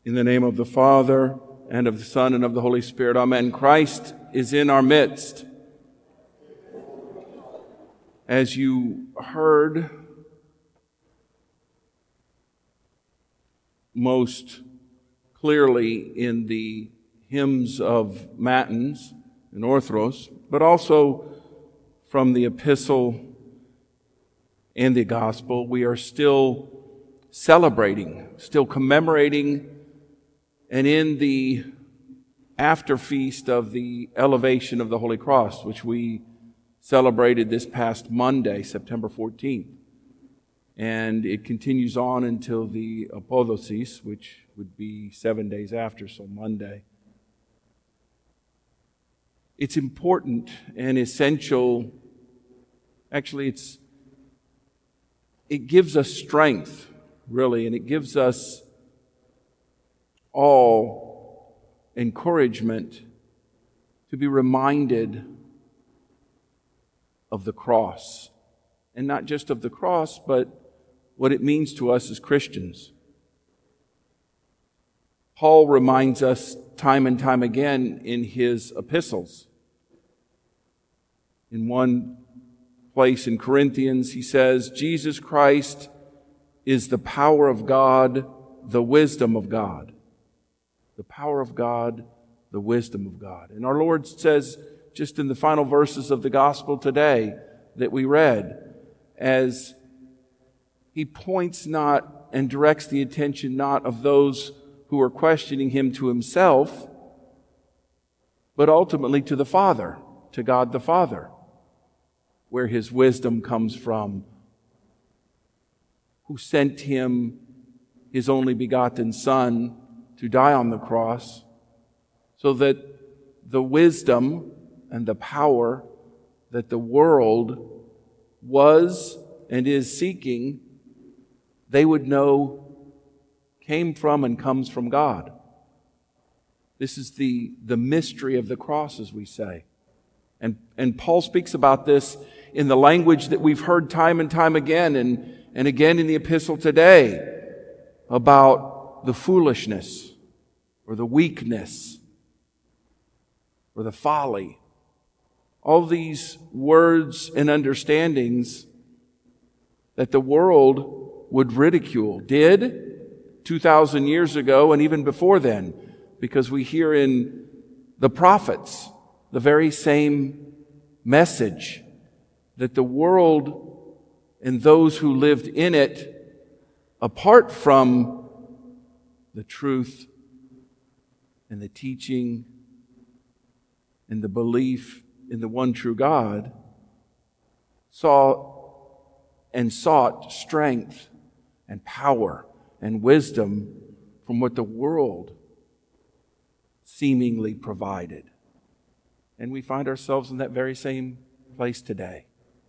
In the name of the Father, and of the Son, and of the Holy Spirit, amen. Christ is in our midst. As you heard most clearly in the hymns of Matins and Orthros, but also from the epistle and the gospel, we are still celebrating, still commemorating, and in the after feast of the elevation of the Holy Cross, which we celebrated this past Monday, September 14th. And it continues on until the Apodosis, which would be 7 days after, so Monday. It's important and essential. Actually, it gives us strength, really, and it gives us all encouragement to be reminded of the cross. And not just of the cross, but what it means to us as Christians. Paul reminds us time and time again in his epistles. In one place in Corinthians, he says, Jesus Christ is the power of God, the wisdom of God. The power of God, the wisdom of God. And our Lord says, just in the final verses of the gospel today that we read, as he points not and directs the attention not of those who are questioning him to himself, but ultimately to the Father, to God the Father, where his wisdom comes from, who sent him his only begotten Son to die on the cross, so that the wisdom and the power that the world was and is seeking, they would know came from and comes from God. This is the mystery of the cross, as we say. And Paul speaks about this in the language that we've heard time and time again, and again in the epistle today, about the foolishness or the weakness or the folly. All these words and understandings that the world would ridicule, did 2,000 years ago and even before then, because we hear in the prophets the very same message that the world and those who lived in it, apart from the truth and the teaching and the belief in the one true God, saw and sought strength and power and wisdom from what the world seemingly provided. And we find ourselves in that very same place today.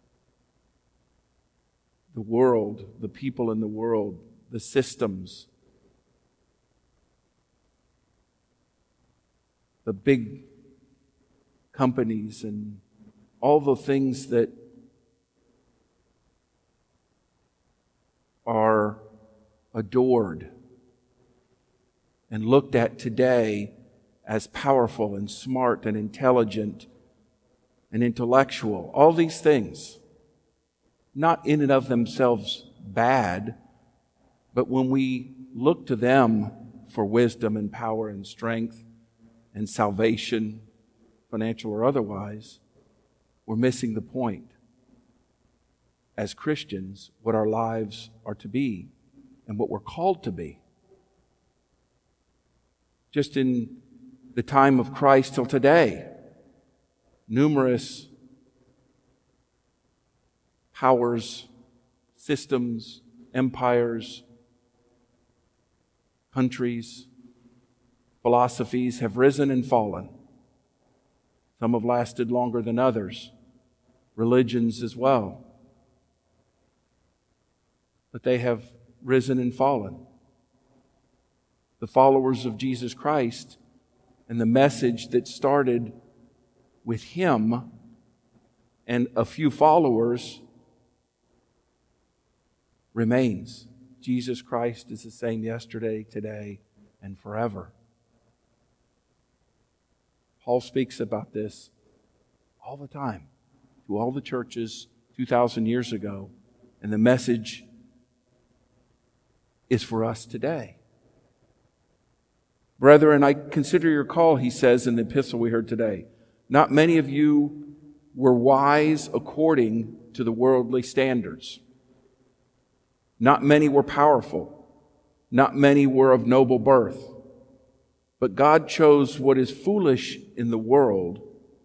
The world, the people in the world, the systems, the big companies, and all the things that are adored and looked at today as powerful and smart and intelligent and intellectual. All these things, not in and of themselves bad, but when we look to them for wisdom and power and strength and salvation, financial or otherwise, we're missing the point. As Christians, what our lives are to be and what we're called to be. Just in the time of Christ till today, numerous powers, systems, empires, countries, philosophies have risen and fallen. Some have lasted longer than others. Religions as well. But they have risen and fallen. The followers of Jesus Christ and the message that started with Him and a few followers remains. Jesus Christ is the same yesterday, today, and forever. Paul speaks about this all the time to all the churches 2,000 years ago, and the message is for us today. Brethren, I consider your call, he says in the epistle we heard today. Not many of you were wise according to the worldly standards. Not many were powerful. Not many were of noble birth. But God chose what is foolish in the world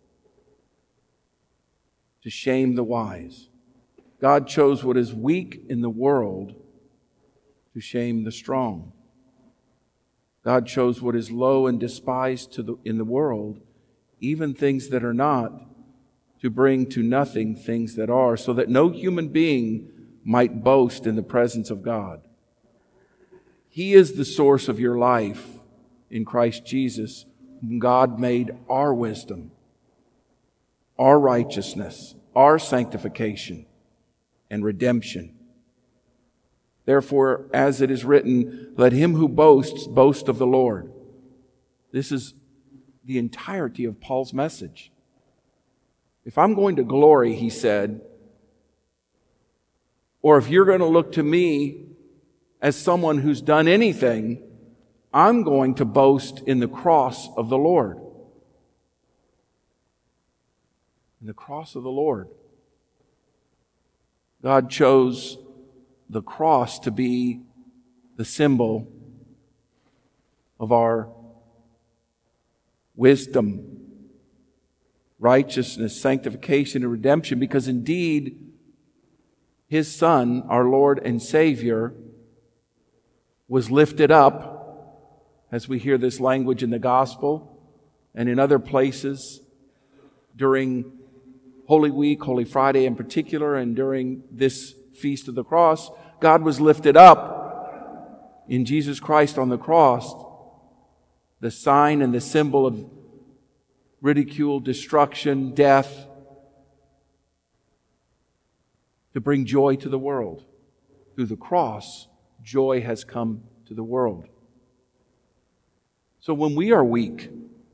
to shame the wise. God chose what is weak in the world to shame the strong. God chose what is low and despised in the world, even things that are not, to bring to nothing things that are, so that no human being might boast in the presence of God. He is the source of your life in Christ Jesus, whom God made our wisdom, our righteousness, our sanctification, and redemption. Therefore, as it is written, let him who boasts boast of the Lord. This is the entirety of Paul's message. If I'm going to glory, he said, or if you're going to look to me as someone who's done anything, I'm going to boast in the cross of the Lord. In the cross of the Lord. God chose the cross to be the symbol of our wisdom, righteousness, sanctification, and redemption, because indeed His Son, our Lord and Savior, was lifted up, as we hear this language in the Gospel and in other places during Holy Week, Holy Friday in particular, and during this Feast of the Cross. God was lifted up in Jesus Christ on the cross, the sign and the symbol of ridicule, destruction, death, to bring joy to the world. Through the cross, joy has come to the world. So when we are weak,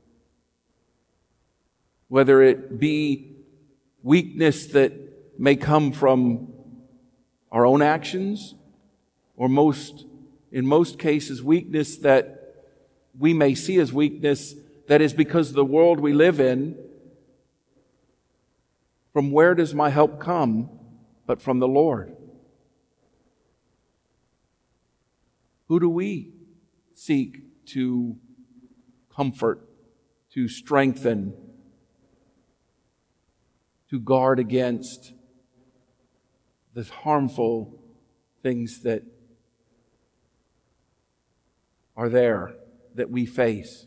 whether it be weakness that may come from our own actions, or in most cases, weakness that we may see as weakness that is because of the world we live in, from where does my help come but from the Lord? Who do we seek to comfort, to strengthen, to guard against the harmful things that are there that we face?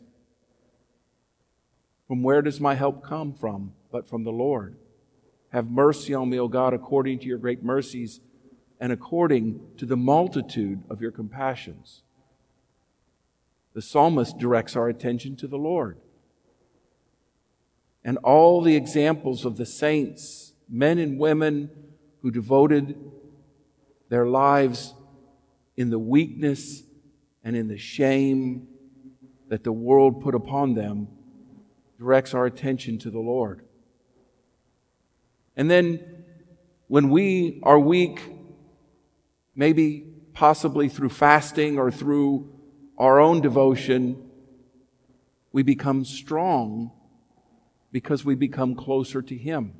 From where does my help come from but from the Lord? Have mercy on me, O God, according to your great mercies and according to the multitude of your compassions. The psalmist directs our attention to the Lord. And all the examples of the saints, men and women who devoted their lives in the weakness and in the shame that the world put upon them, directs our attention to the Lord. And then when we are weak, maybe possibly through fasting or through our own devotion, we become strong because we become closer to Him.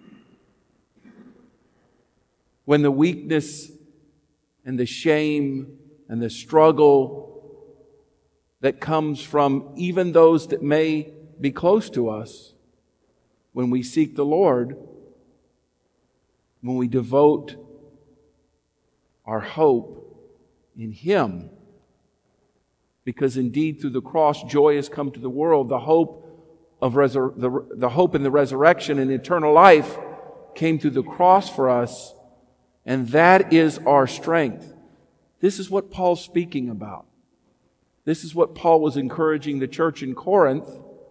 When the weakness and the shame and the struggle that comes from even those that may be close to us, when we seek the Lord, when we devote our hope in Him, because indeed through the cross joy has come to the world. The hope of the hope in the resurrection and eternal life came through the cross for us, and that is our strength. This is what Paul's speaking about. This is what Paul was encouraging the church in Corinth.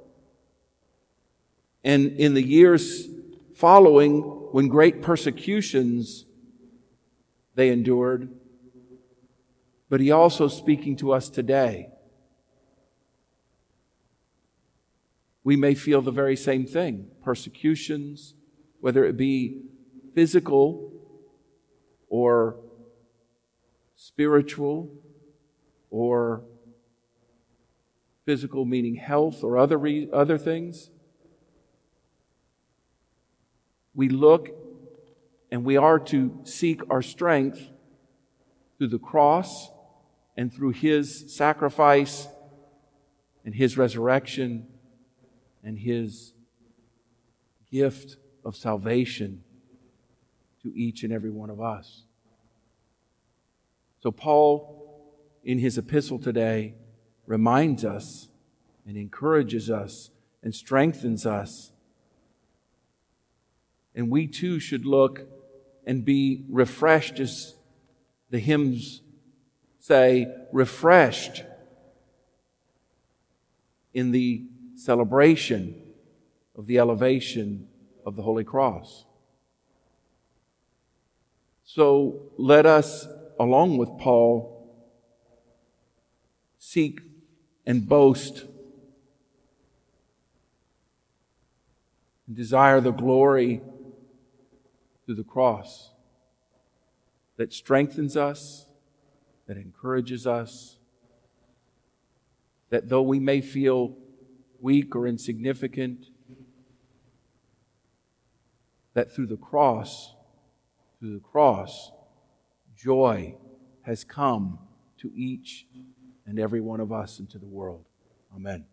And in the years following, when great persecutions they endured, but he also speaking to us today. we may feel the very same thing. Persecutions, whether it be physical or spiritual, or physical meaning health or other things. We look and we are to seek our strength through the cross and through His sacrifice and His resurrection and His gift of salvation to each and every one of us. So Paul, in his epistle today, reminds us and encourages us and strengthens us. And we too should look and be refreshed, as the hymns say, refreshed in the celebration of the elevation of the Holy Cross. So let us, along with Paul, seek and boast and desire the glory through the cross that strengthens us, that encourages us, that though we may feel weak or insignificant, that through the cross, joy has come to each and every one of us and to the world. Amen.